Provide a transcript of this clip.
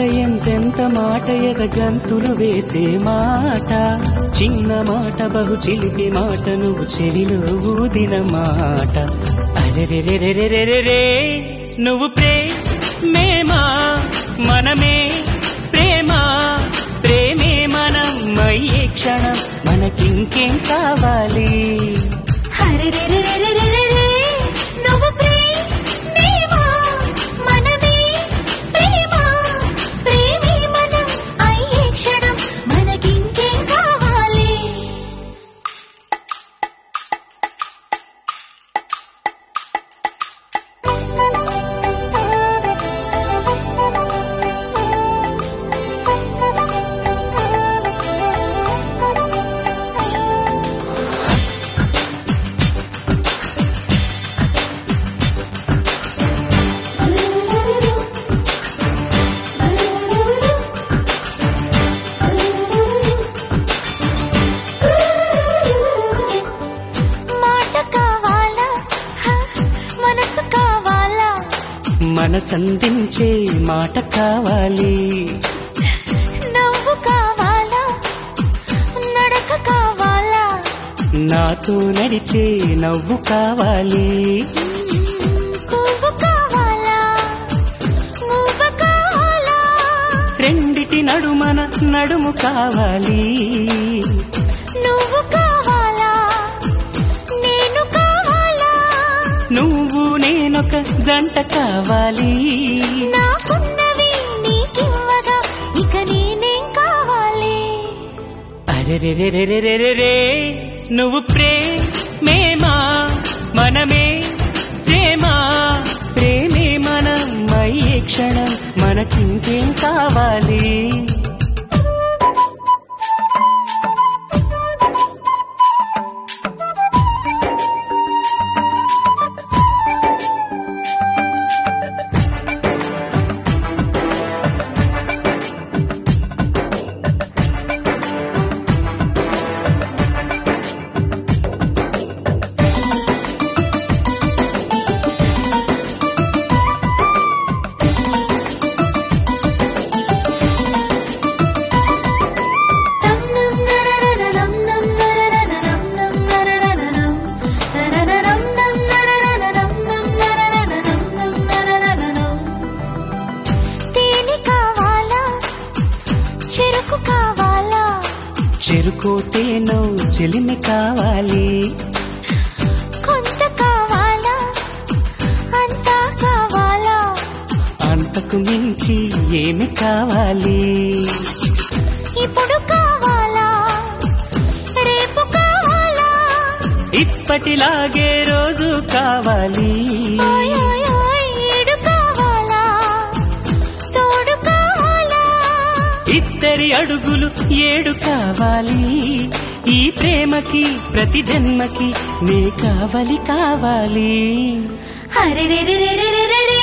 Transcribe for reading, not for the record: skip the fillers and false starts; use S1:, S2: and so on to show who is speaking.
S1: ఎంతెంత మాట ఎదగంతులు వేసే మాట, చిన్న మాట బహు చిలిపి మాట, నువ్వు చెవిలో ఊదిన మాట. అరెరెరెరెరెరెరే నువ్వు ప్రేమేమా మనమే ప్రేమ, ప్రేమే మనం అయ్యే క్షణం మనకింకేం కావాలి.
S2: హరెరెరెరెరెరెరే నువ్వు ప్రేమేమా మనమే ప్రేమ, ప్రేమే మనం అయ్యే క్షణం మనకింకేం కావాలి.
S1: మనసందించే మాట కావాలి.
S2: నవ్వు కావాలా నడక కావాలా,
S1: నాతో నడిచే నవ్వు కావాలి.
S2: పువ్వు కావాలా మువ్వ కావాలా,
S1: రెండిటి నడుమన నడుము కావాలి.
S2: నువ్వు కావాలా నేను కావాలా,
S1: నువ్వు నేనొక జంట కావాలి.
S2: నాకున్నవి నీకివ్వగా ఇక నేనేం కావాలి.
S1: అరెరెరెరెరెరెరే నువ్వు ప్రేమేమా మనమే ప్రేమ, ప్రేమే మనం అయ్యే క్షణం మనకింకేం కావాలి. చెరుకోతేనో చెలిమి కావాలి.
S2: కొంత కావాలా అంతా కావాలా,
S1: అంతకు మించి ఏమి కావాలి.
S2: ఇప్పుడు కావాలా రేపు కావాలా,
S1: ఇప్పటిలాగే రోజు కావాలి.
S2: ఓయ్ ఓయ్ ఓయ్ ఏడు కావాలా తోడు కావాలా,
S1: ఇద్దరి అడుగులు 7 కావాలి. ఈ ప్రేమకి ప్రతి జన్మకి నీ కావలి కావాలి.
S2: హరెరెరెరెరెరెరే